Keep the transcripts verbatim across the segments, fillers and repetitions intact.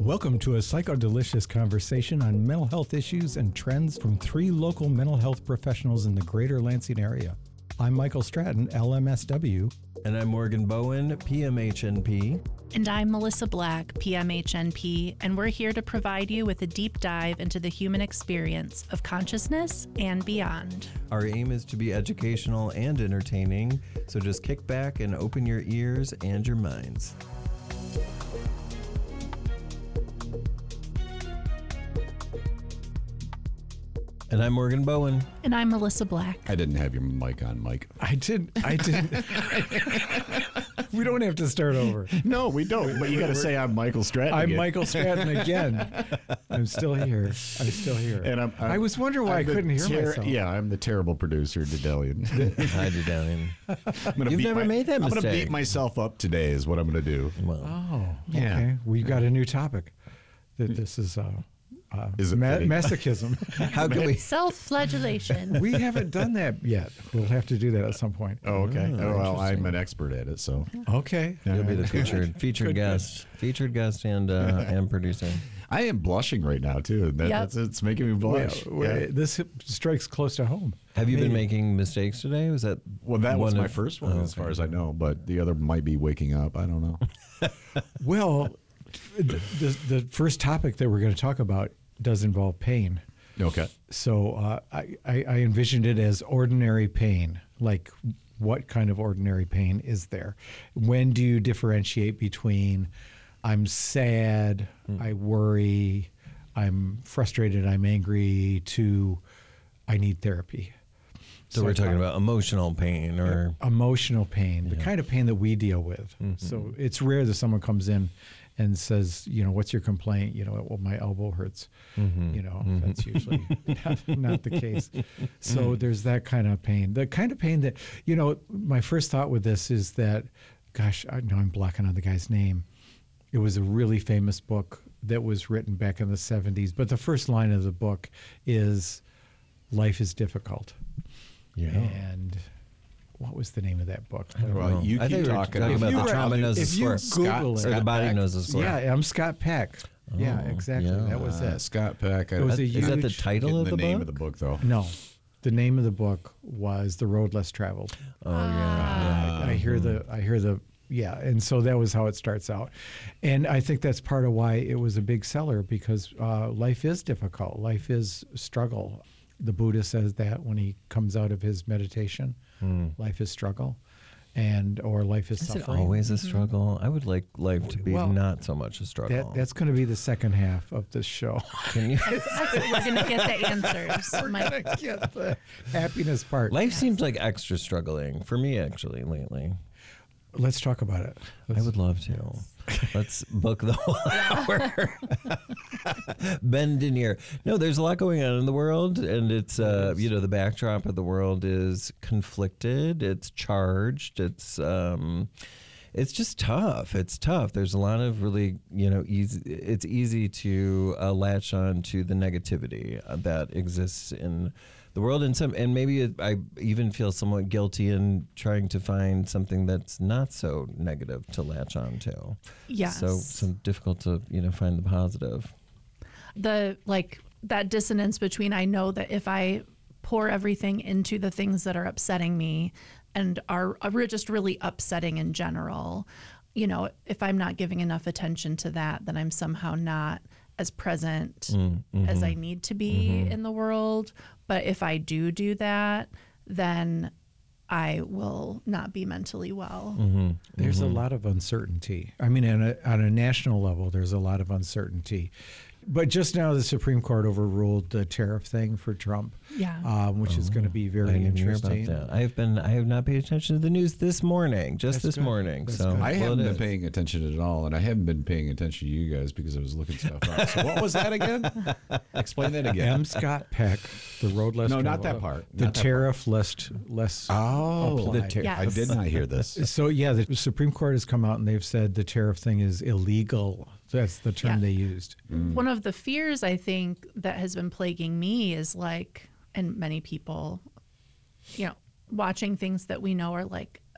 Welcome to a psycho-delicious conversation on mental health issues and trends from three local mental health professionals in the greater Lansing area. I'm Michael Stratton, L M S W. And I'm Morgan Bowen, P M H N P. And I'm Melissa Black, P M H N P, and we're here to provide you with a deep dive into the human experience of consciousness and beyond. Our aim is to be educational and entertaining, so just kick back and open your ears and your minds. And I'm Morgan Bowen. And I'm Melissa Black. I didn't have your mic on, Mike. I didn't. I didn't. We don't have to start over. No, we don't. But you got to say I'm Michael Stratton. I'm again. Michael Stratton again. I'm still here. I'm still here. And I'm, I'm, I was wondering why I'm I couldn't hear ter- myself. Yeah, I'm the terrible producer, Dedelian. Hi, Dedelian. You've never my, made that I'm mistake. I'm going to beat myself up today is what I'm going to do. Well, Oh, Yeah. okay. We got a new topic. That this is uh, uh, Is it ma- fitting? masochism. how can we? Self-flagellation. We haven't done that yet. We'll have to do that at some point. Oh, okay. Oh, Oh, well, I'm interesting. an expert at it, so. Okay. You'll be the featured featured Good, guest, featured guest, and uh, and producer. I am blushing right now, too. That, Yep. that's, it's making me blush. Well, well, Yeah. This strikes close to home. Have you been Maybe. making mistakes today? Was that Well, that was one my of- first one, Oh, as far okay. as I know, but the other might be waking up. I don't know. Well, the, the, the first topic that we're going to talk about does involve pain. Okay. So uh, I, I, I envisioned it as ordinary pain. Like, what kind of ordinary pain is there? When do you differentiate between I'm sad, Hmm. I worry, I'm frustrated, I'm angry, to I need therapy? So we're talking uh, about emotional pain, or emotional pain, the Yeah. kind of pain that we deal with. Mm-hmm. So it's rare that someone comes in and says, you know, what's your complaint? You know, well, my elbow hurts. Mm-hmm. You know, that's usually not, not the case. So there's that kind of pain. The kind of pain that, you know, my first thought with this is that, gosh, I know I'm blocking on the guy's name. It was a really famous book that was written back in the seventies. But the first line of the book is, life is difficult. yeah. And what was the name of that book? Well, know. you I keep think we were talking. talking If about you the were- trauma knows the if you score. Google Scott- it, Or the body Peck. knows the score. yeah, I'm Scott Peck. yeah, Oh, exactly. yeah. That was Uh, it. Scott Peck. I- It was a Is that the huge- title Getting of the, the name book? of the book, though. No, the name of the book was The Road Less Traveled. Oh yeah. I, I hear the, I hear the, yeah, and so that was how it starts out, and I think that's part of why it was a big seller, because uh, life is difficult. Life is struggle. The Buddha says that when he comes out of his meditation, Hmm. life is struggle, and or life is Is it suffering. always a struggle? I would like life to be Well, not so much a struggle. That, that's going to be the second half of this show. Can you? That's what we're going to get the answers. Mike. Get the happiness part. Life seems like extra struggling for me actually lately. Let's talk about it. I would love to. Let's book the whole hour. Bend in ear. No, there's a lot going on in the world, and it's uh, you know, the backdrop of the world is conflicted. It's charged. It's um, it's just tough. It's tough. There's a lot of really, you know, easy. It's easy to uh, latch on to the negativity uh, that exists in the world, and some, and maybe it, I even feel somewhat guilty in trying to find something that's not so negative to latch on to. Yes. So, so difficult to, you know, find the positive. The, like, that dissonance between, I know that if I pour everything into the things that are upsetting me and are, are just really upsetting in general, you know, if I'm not giving enough attention to that, then I'm somehow not as present Mm, mhm. as I need to be in the world. But if I do do that, then I will not be mentally well. Mm-hmm. There's a lot of uncertainty. I mean, on a, on a national level, there's a lot of uncertainty. But just now, the Supreme Court overruled the tariff thing for Trump, Yeah. um, which is going to be I very didn't hear interesting. about that. I have been. I have not paid attention to the news this morning. Just That's this good. morning. That's so good. I well, haven't it been is. paying attention at all, and I haven't been paying attention to you guys because I was looking stuff up. So what was that again? Explain that again. M. Scott Peck, the road less No, not traveled, that part. The Not that tariff less less. Oh, the applied. tar- Yes. I did not hear this. So yeah, the Supreme Court has come out and they've said the tariff thing is illegal. That's the term Yeah. they used. One of the fears I think that has been plaguing me is like, and many people, you know, watching things that we know are like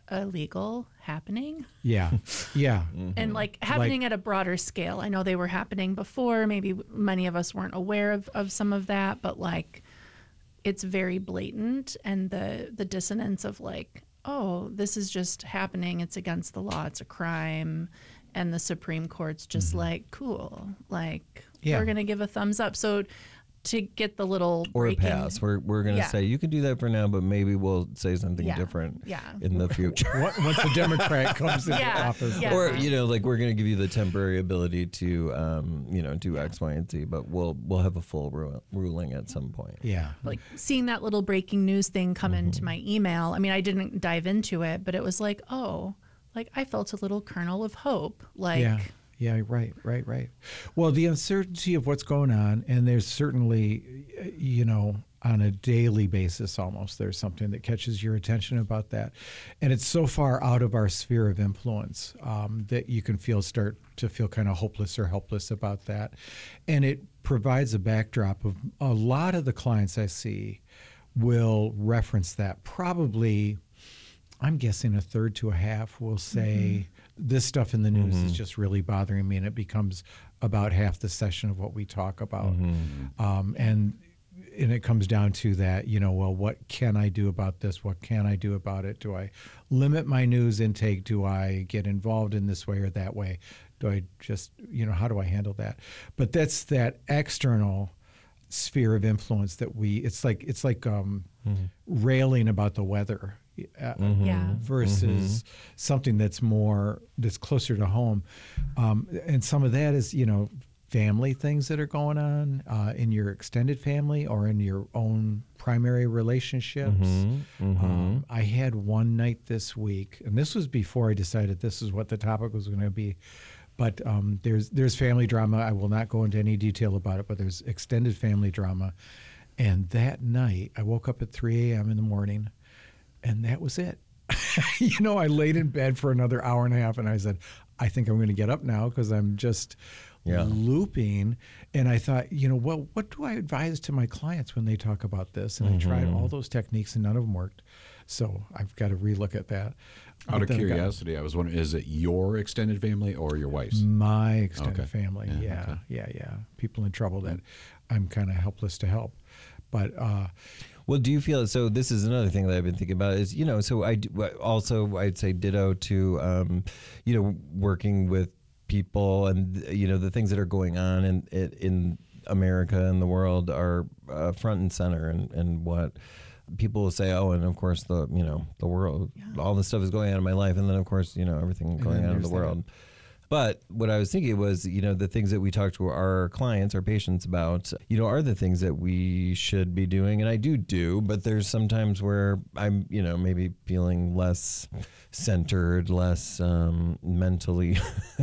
illegal happening. Yeah. Yeah. And like happening at a broader scale. I know they were happening before. Maybe many of us weren't aware of, of some of that, but like it's very blatant, and the the dissonance of like, oh, this is just happening. It's against the law. It's a crime. And the Supreme Court's just mm-hmm. like, cool, like yeah. we're going to give a thumbs up. So to get the little or a breaking, pass, we're we're going to yeah. say you can do that for now, but maybe we'll say something yeah. different yeah. in the future. Once a Democrat comes into yeah. office, yeah. or you know, like we're going to give you the temporary ability to, um, you know, do X, Y, and Z, but we'll we'll have a full ru- ruling at some point. Yeah, like seeing that little breaking news thing come mm-hmm. into my email. I mean, I didn't dive into it, but it was like, oh, like I felt a little kernel of hope. Like, yeah. Yeah, right, right, right. Well, the uncertainty of what's going on, and there's certainly, you know, on a daily basis almost, there's something that catches your attention about that. And it's so far out of our sphere of influence um, that you can feel start to feel kind of hopeless or helpless about that. And it provides a backdrop of a lot of the clients I see will reference that. Probably, I'm guessing a third to a half will say, mm-hmm. this stuff in the news mm-hmm. is just really bothering me, and it becomes about half the session of what we talk about. Mm-hmm. Um, and and it comes down to that, you know, well, what can I do about this? What can I do about it? Do I limit my news intake? Do I get involved in this way or that way? Do I just, you know, how do I handle that? But that's that external sphere of influence that we, it's like, it's like um, mm-hmm. railing about the weather. Uh, mm-hmm. yeah. versus mm-hmm. something that's more that's closer to home, um, and some of that is, you know, family things that are going on uh, in your extended family or in your own primary relationships. Mm-hmm. Mm-hmm. Um, I had one night this week, and this was before I decided this is what the topic was going to be. But um, there's there's family drama. I will not go into any detail about it, but there's extended family drama. And that night, I woke up at three a.m. in the morning. And that was it. You know, I laid in bed for another hour and a half, and I said, I think I'm going to get up now because I'm just yeah. looping. And I thought, you know, well, what do I advise to my clients when they talk about this? And mm-hmm. I tried all those techniques, and none of them worked. So I've got to relook at that. Out of curiosity, got, I was wondering, is it your extended family or your wife's? My extended okay. family, yeah, yeah, okay. yeah, yeah. People in trouble that I'm kind of helpless to help. But uh, well, do you feel so? This is another thing that I've been thinking about is, you know, so I do, also I'd say ditto to, um, you know, working with people and, you know, the things that are going on in in America and the world are uh, front and center, and, and what people will say, oh, and of course the, you know, the world, yeah. all this stuff is going on in my life, and then of course, you know, everything going on in the world. That. But what I was thinking was, you know, the things that we talk to our clients, our patients about, you know, are the things that we should be doing. And I do do, but there's sometimes where I'm, you know, maybe feeling less centered, less um, mentally,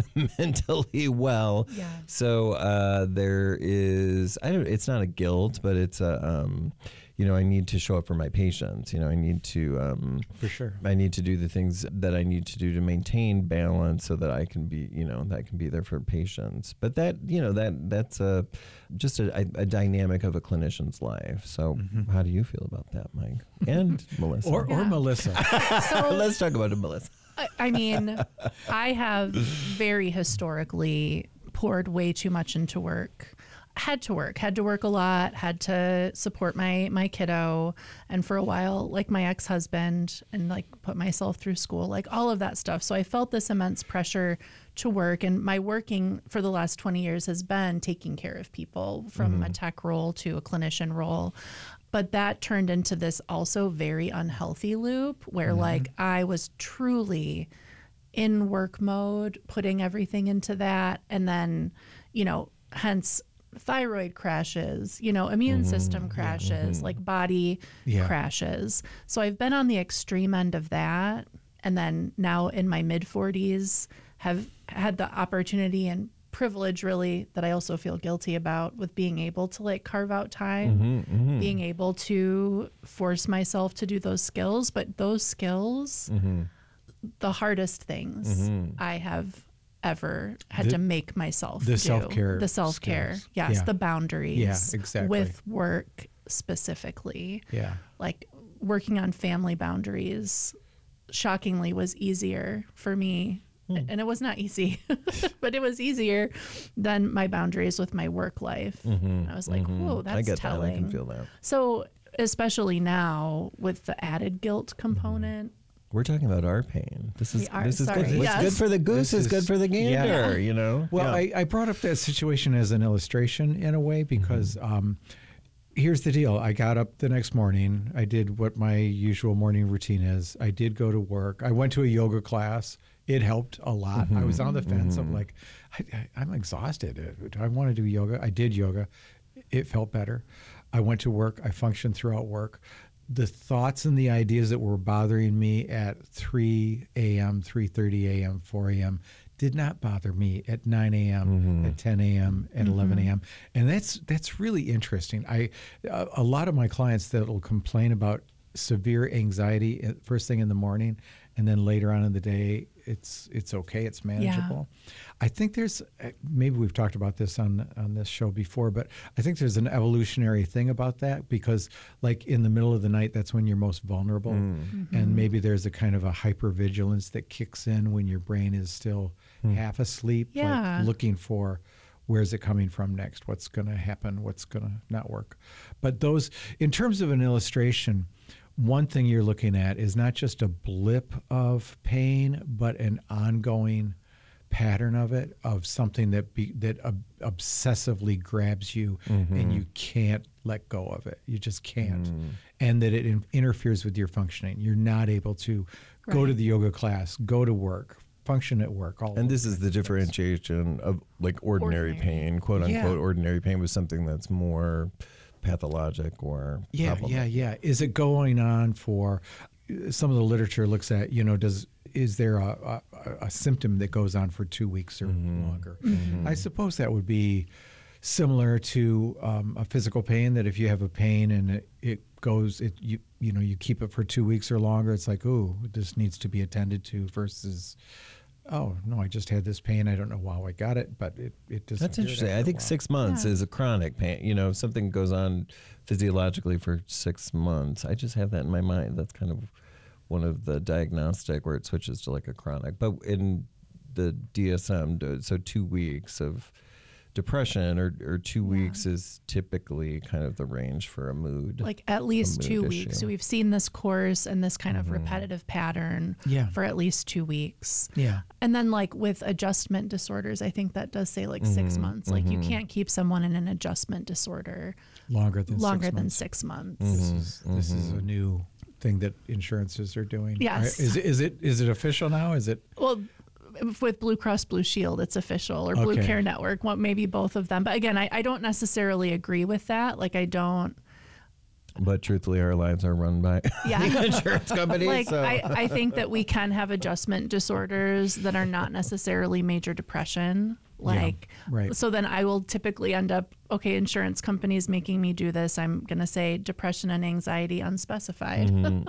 mentally well. Yeah. So uh, there is, I don't, it's not a guilt, but it's a, um, you know, I need to show up for my patients. You know, I need to, um, for sure, I need to do the things that I need to do to maintain balance so that I can be, you know, that I can be there for patients. But that, you know, that that's a, just a, a dynamic of a clinician's life. So mm-hmm. how do you feel about that, Mike? And Melissa. Or, or yeah. Melissa. So, let's talk about it, Melissa. I, I mean, I have very historically poured way too much into work. Had to work, had to work a lot, had to support my my kiddo, and for a while, like my ex-husband, and like put myself through school, like all of that stuff. So I felt this immense pressure to work, and my working for the last twenty years has been taking care of people, from mm-hmm. a tech role to a clinician role. But that turned into this also very unhealthy loop where mm-hmm. like I was truly in work mode, putting everything into that, and then, you know, hence thyroid crashes, you know, immune mm-hmm. system crashes, mm-hmm. like body yeah. crashes. So I've been on the extreme end of that. And then now in my mid forties have had the opportunity and privilege, really, that I also feel guilty about, with being able to like carve out time, mm-hmm, mm-hmm. being able to force myself to do those skills. But those skills, mm-hmm. the hardest things mm-hmm. I have ever had the, to make myself the do. self-care the self-care skills. yes yeah. the boundaries yeah exactly with work specifically, yeah like working on family boundaries shockingly was easier for me. And it was not easy, but it was easier than my boundaries with my work life. Mm-hmm, I was like, mm-hmm. whoa, that's I get telling. that. I can feel that. So especially now with the added guilt component. We're talking about our pain. This is We are, this is sorry. good. What's Yes. good for the goose This is, is- good for the gander. yeah. You know. Well, Yeah. I, I brought up that situation as an illustration in a way because Mm-hmm. um, here's the deal. I got up the next morning. I did what my usual morning routine is. I did go to work. I went to a yoga class. It helped a lot. I was on the fence of like, I, I, I'm exhausted. Uh, Do I want to do yoga? I did yoga. It felt better. I went to work. I functioned throughout work. The thoughts and the ideas that were bothering me at three a.m., three thirty a.m., four a.m. did not bother me at nine a.m., at ten a.m., at eleven a.m. And that's that's really interesting. I a, a lot of my clients that will complain about severe anxiety at first thing in the morning, and then later on in the day, it's it's okay, it's manageable. I think there's uh, maybe we've talked about this on on this show before, but I think there's an evolutionary thing about that because, like in the middle of the night, that's when you're most vulnerable, and maybe there's a kind of a hypervigilance that kicks in when your brain is still half asleep, Yeah. like looking for. Where's it coming from next? What's going to happen? What's going to not work? But those, in terms of an illustration, one thing you're looking at is not just a blip of pain, but an ongoing pattern of it, of something that be, that ob- obsessively grabs you and you can't let go of it. You just can't. And that it in- interferes with your functioning. You're not able to go Right. to the yoga class, go to work, function at work. All And those this is kinds the of things. differentiation of like ordinary, Ordinary. pain, quote Yeah. unquote, ordinary pain with something that's more pathologic or Yeah, problematic. yeah, yeah. Is it going on for some of the literature looks at, you know, does is there a, a, a symptom that goes on for two weeks or longer? I suppose that would be similar to um, a physical pain, that if you have a pain and it, it goes, it you you know, you keep it for two weeks or longer, it's like, ooh, this needs to be attended to versus, oh, no, I just had this pain. I don't know how I got it, but it, it disappeared. That's interesting. after I a think while. six months Yeah. is a chronic pain. You know, if something goes on physiologically for six months, I just have that in my mind. That's kind of one of the diagnostic where it switches to like a chronic. But in the D S M, so two weeks of depression or, or two Yeah. weeks is typically kind of the range for a mood. Like at least mood two issue. weeks. So we've seen this course and this kind of repetitive pattern Yeah. for at least two weeks. Yeah. And then like with adjustment disorders, I think that does say like six months. Like you can't keep someone in an adjustment disorder Longer than longer six than months. six months. This, is, this is a new thing that insurances are doing. Yes. I- Is it, is it is it official now? Is it? Well, with Blue Cross Blue Shield, it's official, or Blue Okay. Care Network, well, maybe both of them. But again, I, I don't necessarily agree with that. Like I don't, But truthfully, our lives are run by yeah. insurance companies. Like so. I, I think that we can have adjustment disorders that are not necessarily major depression. Like, right. so then I will typically end up, okay, insurance companies making me do this. I'm going to say depression and anxiety unspecified.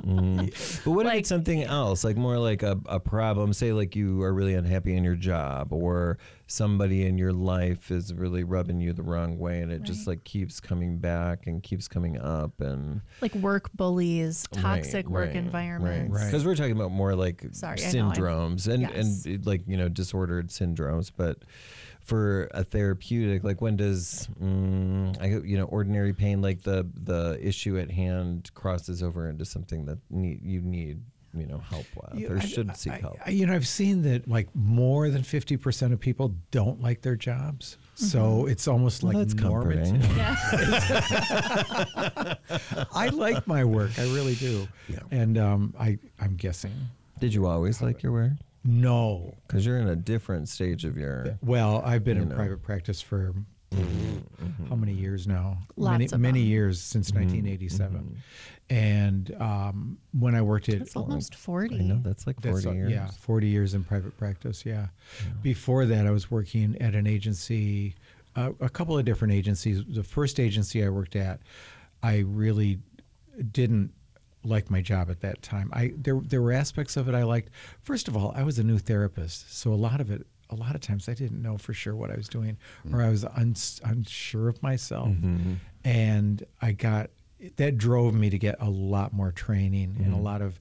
But what if Like- it's something else, like more like a, a problem? Say, like you are really unhappy in your job, or somebody in your life is really rubbing you the wrong way, and it just like keeps coming back and keeps coming up, and Like work bullies, toxic Right, work right, environments. Right. Because we're talking about more like Sorry, I know, I'm- syndromes and Yes. and like you know disordered syndromes, but. For a therapeutic, like when does mm, I you know ordinary pain, like the the issue at hand, crosses over into something that need, you need you know help with Yeah, or I- should seek I- help? I- you know, I've seen that like more than fifty percent of people don't like their jobs. So it's almost Well, like that's normative. comforting. Yeah. I like my work. I really do. Yeah. And um, I, I'm guessing. Did you always like your work? No. Because you're in a different stage of your. Well, I've been You in know. private practice for how many years now? Lots many of many them. years since nineteen eighty-seven. And um, when I worked at It's almost forty. I know that's like That's, forty uh, years. Yeah, forty years in private practice. Yeah. Before that, I was working at an agency, uh, a couple of different agencies. The first agency I worked at, I really didn't like my job at that time. I there there were aspects of it I liked. First of all, I was a new therapist, so a lot of it, a lot of times, I didn't know for sure what I was doing, or I was uns, unsure of myself, and I got. That drove me to get a lot more training and a lot of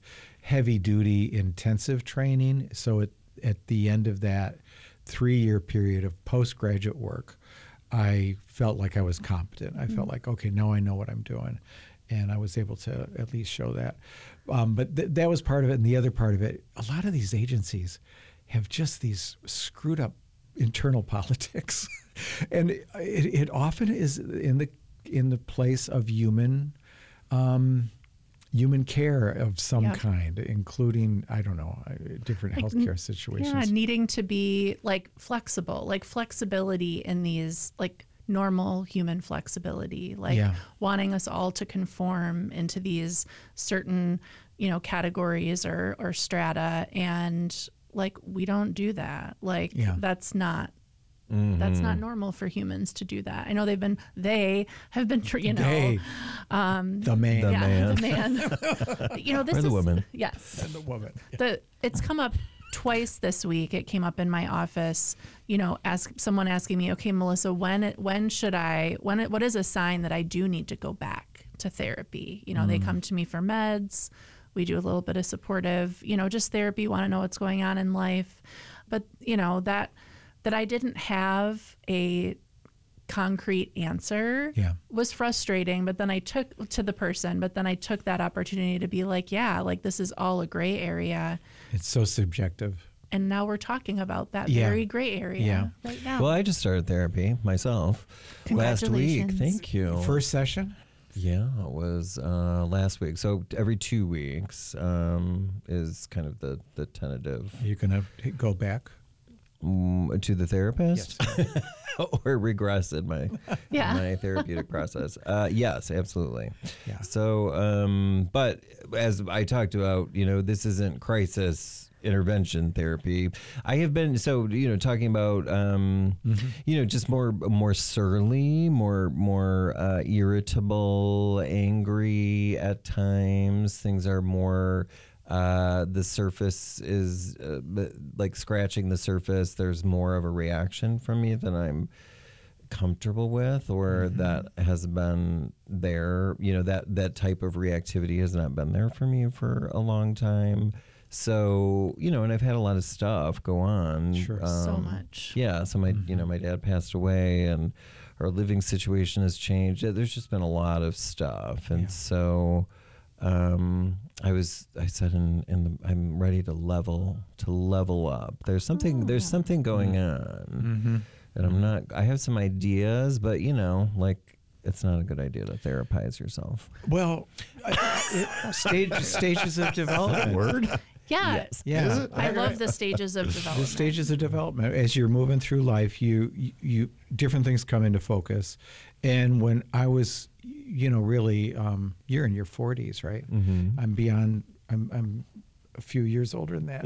heavy duty intensive training. So at, at the end of that three year period of postgraduate work, I felt like I was competent. I felt like, okay, now I know what I'm doing. And I was able to at least show that. Um, but th- that was part of it. And the other part of it, a lot of these agencies have just these screwed up internal politics. And it, it often is in the in the place of human um, human care of some Yep. kind, including, I don't know, uh, different Like, healthcare situations. Yeah, needing to be like flexible, like flexibility in these like normal human flexibility, like Yeah. wanting us all to conform into these certain, you know, categories or or strata, and like we don't do that. Like Yeah. that's not that's not normal for humans to do that. I know they've been they have been tr- you know They, um the man The yeah, man. the man. You know, this Or the is woman. yes. and the woman. The it's come up twice this week. It came up in my office. You know, ask someone asking me, okay, Melissa, when it, when should I? When it, what is a sign that I do need to go back to therapy? You know, they come to me for meds. We do a little bit of supportive, you know, just therapy. Want to know what's going on in life, but you know that that I didn't have a concrete answer Yeah. was frustrating. But then I took to the person, but then I took that opportunity to be like, yeah, like this is all a gray area. It's so subjective. And now we're talking about that Yeah. very gray area Yeah. right now. Well, I just started therapy myself last week. Congratulations. Thank you. First session? Yeah, it was uh, last week. So every two weeks um, is kind of the, the tentative Are you going to go back? mm, to the therapist or regress in my Yeah. my therapeutic process. Uh, yes, absolutely. Yeah. So, um, but as I talked about, you know, this isn't crisis intervention therapy. I have been so you know talking about um, Mm-hmm. you know just more more surly, more more uh, irritable, angry at times. Things are more. Uh, the surface is uh, b- like scratching the surface. There's more of a reaction from me than I'm comfortable with, or Mm-hmm. that has been there. You know, that that type of reactivity has not been there for me for a long time. So, you know, and I've had a lot of stuff go on. Sure. so um, much. Yeah. So my, you know, my dad passed away, and our living situation has changed. Yeah, there's just been a lot of stuff, and Yeah. so um, I was, I said, in, in the, I'm ready to level, to level up. There's something, there's something going on, Mm-hmm. and I'm not. I have some ideas, but you know, like. It's not a good idea to therapize yourself. Well, I- it, stage, stages of development. Word? Yeah. Yes. Yeah. Is it? I love the stages of The development. stages of development. As you're moving through life, you, you you different things come into focus. And when I was, you know, really, um, you're in your forties, right? Mm-hmm. I'm beyond. I'm I'm a few years older than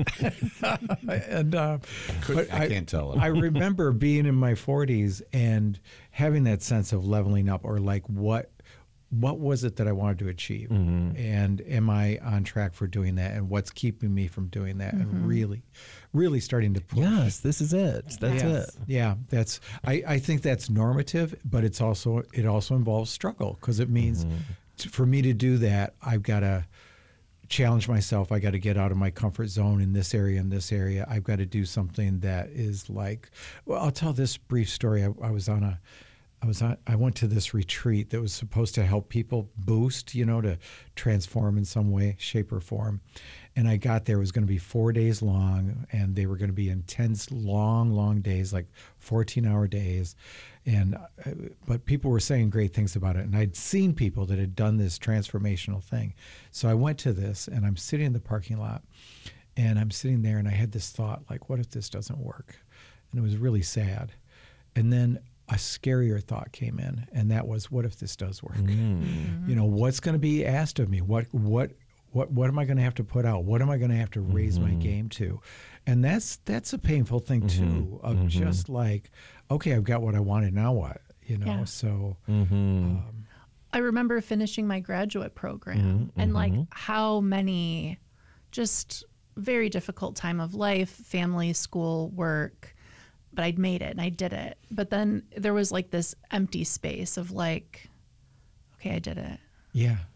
that. and uh, but I can't tell it. I remember being in my forties and having that sense of leveling up, or like what what was it that I wanted to achieve, Mm-hmm. and am I on track for doing that, and what's keeping me from doing that, and really, really starting to push. Yes, this is it. That's Yes. it. Yeah, that's. I, I think that's normative, but it's also it also involves struggle, because it means t- for me to do that, I've got to challenge myself. I got to get out of my comfort zone in this area and this area. I've got to do something that is like. Well, I'll tell this brief story. I, I was on a. I was on, I went to this retreat that was supposed to help people boost, you know, to transform in some way, shape, or form. And I got there. It was going to be four days long, and they were going to be intense, long, long days, like fourteen-hour days. And uh, but people were saying great things about it, and I'd seen people that had done this transformational thing. So I went to this, and I'm sitting in the parking lot, and I'm sitting there, and I had this thought, like, what if this doesn't work? And it was really sad. And then a scarier thought came in, and that was, what if this does work? You know, what's going to be asked of me? What what what what am I going to have to put out? What am I going to have to raise my game to? And that's that's a painful thing too, of just like, okay, I've got what I wanted, now what? You know, Yeah. so Mm-hmm. I remember finishing my graduate program and like how many just very difficult time of life, family, school, work, but I'd made it and I did it. But then there was like this empty space of like, okay, I did it. yeah.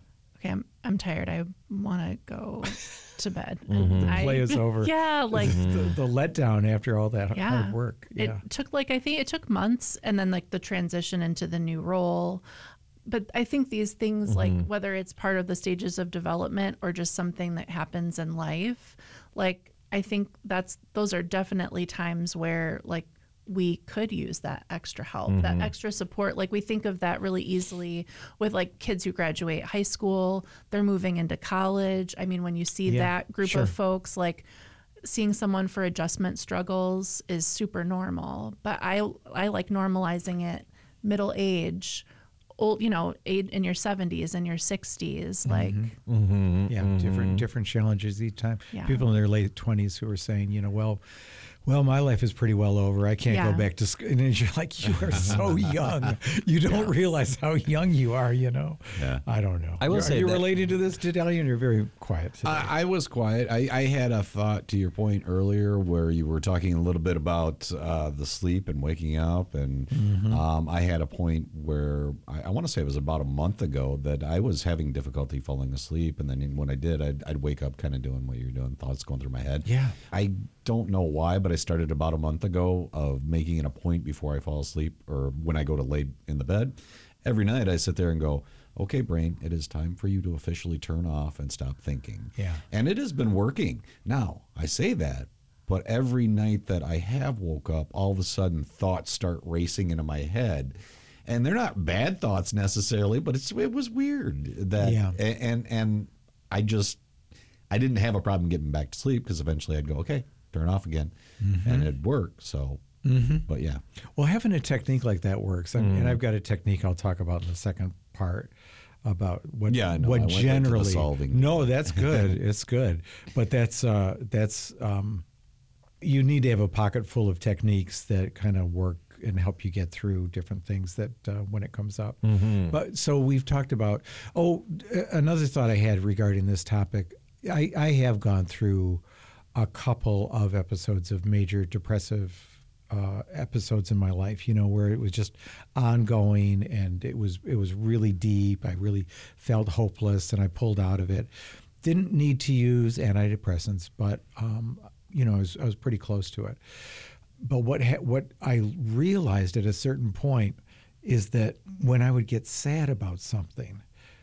okay, I'm I'm tired. I want to go to bed. Mm-hmm. I- Play is over. Yeah, like the, the letdown after all that yeah. hard work. It Yeah. took like I think it took months, and then like the transition into the new role. But I think these things, Mm-hmm. like whether it's part of the stages of development or just something that happens in life, like I think that's those are definitely times where like we could use that extra help, Mm-hmm. that extra support. Like we think of that really easily with like kids who graduate high school, they're moving into college. I mean, when you see Yeah, that group sure. of folks, like seeing someone for adjustment struggles is super normal. But I I like normalizing it middle age, old, you know, eight in your seventies and your sixties, like Mm-hmm. Yeah, different different challenges each time. Yeah. People in their late twenties who are saying, you know, well, well, my life is pretty well over. I can't Yeah. go back to school. And you're like, you are so young. You don't realize how young you are. You know. Yeah. I don't know. I will Are say you that- related to this, Dedalia? You're very quiet today. I, I was quiet. I, I had a thought to your point earlier where you were talking a little bit about uh, the sleep and waking up. And um, I had a point where I, I want to say it was about a month ago that I was having difficulty falling asleep. And then when I did, I'd, I'd wake up kind of doing what you're doing, thoughts going through my head. Yeah. I don't know why, but I started about a month ago of making it a point before I fall asleep or when I go to lay in the bed. Every night I sit there and go, okay, brain, it is time for you to officially turn off and stop thinking. Yeah. And it has been working. Now, I say that, but every night that I have woke up, all of a sudden thoughts start racing into my head. And they're not bad thoughts necessarily, but it's it was weird that Yeah. and and, and I just I didn't have a problem getting back to sleep because eventually I'd go, okay, turn off again, and it'd work. So, but yeah, Well, having a technique like that works, and, and I've got a technique I'll talk about in the second part about what Yeah, I know. I what went right to the generally. solving. No, that's good. It's good, but that's uh, that's um, you need to have a pocket full of techniques that kind of work and help you get through different things that uh, when it comes up. But so we've talked about. Oh, another thought I had regarding this topic. I, I have gone through a couple of episodes of major depressive uh, episodes in my life, you know, where it was just ongoing and it was it was really deep. I really felt hopeless and I pulled out of it. Didn't need to use antidepressants, but um, you know, I was, I was pretty close to it. But what ha- what I realized at a certain point is that when I would get sad about something,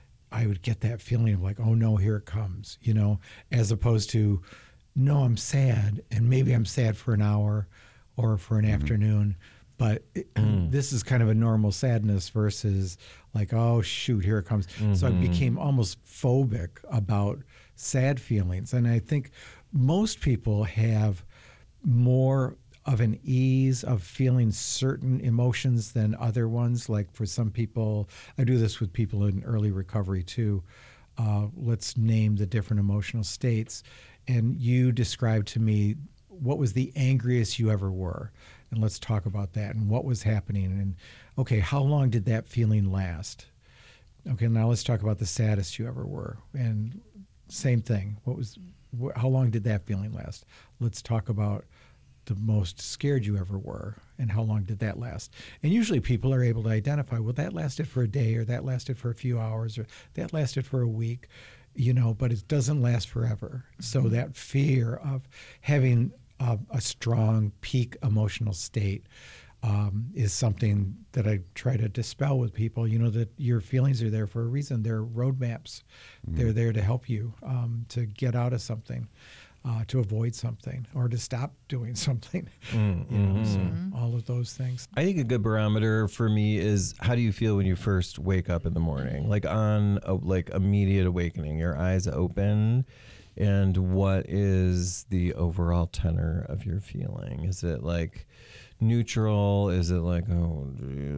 I would get that feeling of like, oh no, here it comes, you know, as opposed to, no, I'm sad, and maybe I'm sad for an hour or for an afternoon, but it, this is kind of a normal sadness versus like, oh shoot, here it comes. So I became almost phobic about sad feelings, and I think most people have more of an ease of feeling certain emotions than other ones. Like for some people, I do this with people in early recovery too. Uh, let's name the different emotional states. And you described to me what was the angriest you ever were. And let's talk about that and what was happening. And okay, how long did that feeling last? Okay, now let's talk about the saddest you ever were. And same thing. What was, wh- how long did that feeling last? Let's talk about the most scared you ever were and how long did that last. And usually people are able to identify, well, that lasted for a day or that lasted for a few hours or that lasted for a week, you know, but it doesn't last forever. So that fear of having a, a strong peak emotional state um, is something that I try to dispel with people, you know, that your feelings are there for a reason. They're roadmaps. They're there to help you um, to get out of something. Uh, to avoid something or to stop doing something, you know, so all of those things. I think a good barometer for me is how do you feel when you first wake up in the morning? Like on a, like immediate awakening, your eyes open, and what is the overall tenor of your feeling? Is it like neutral? Is it like, oh,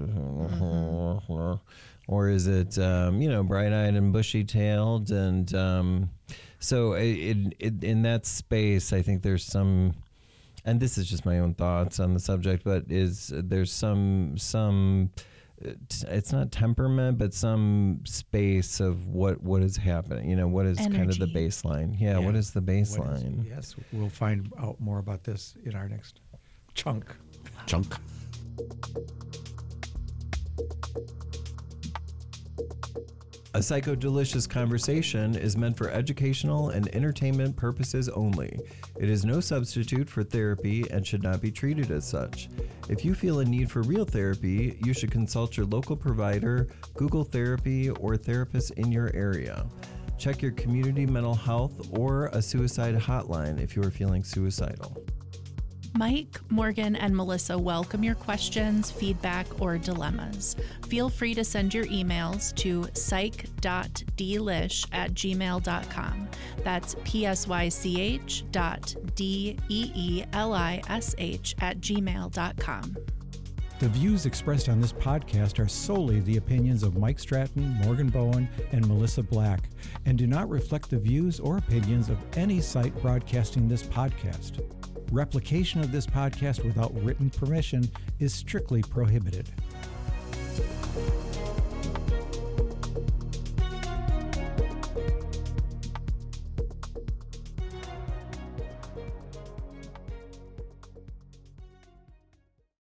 geez. Or is it, um, you know, bright-eyed and bushy-tailed? And um, so it, it, in that space, I think there's some, and this is just my own thoughts on the subject, but is there's some, some it's not temperament, but some space of what, what is happening. You know, what is kind of the Energy. baseline? Yeah, what Yeah. is the What is- baseline? yes, we'll find out more about this in our next chunk. chunk. A Psychodelicious Conversation is meant for educational and entertainment purposes only. It is no substitute for therapy and should not be treated as such. If you feel a need for real therapy, you should consult your local provider, Google Therapy, or therapists in your area. Check your community mental health or a suicide hotline if you are feeling suicidal. Mike, Morgan, and Melissa welcome your questions, feedback, or dilemmas. Feel free to send your emails to psych dot delish at gmail dot com. That's P S Y C H dot D E E L I S H at gmail dot com. The views expressed on this podcast are solely the opinions of Mike Stratton, Morgan Bowen, and Melissa Black, and do not reflect the views or opinions of any site broadcasting this podcast. Replication of this podcast without written permission is strictly prohibited.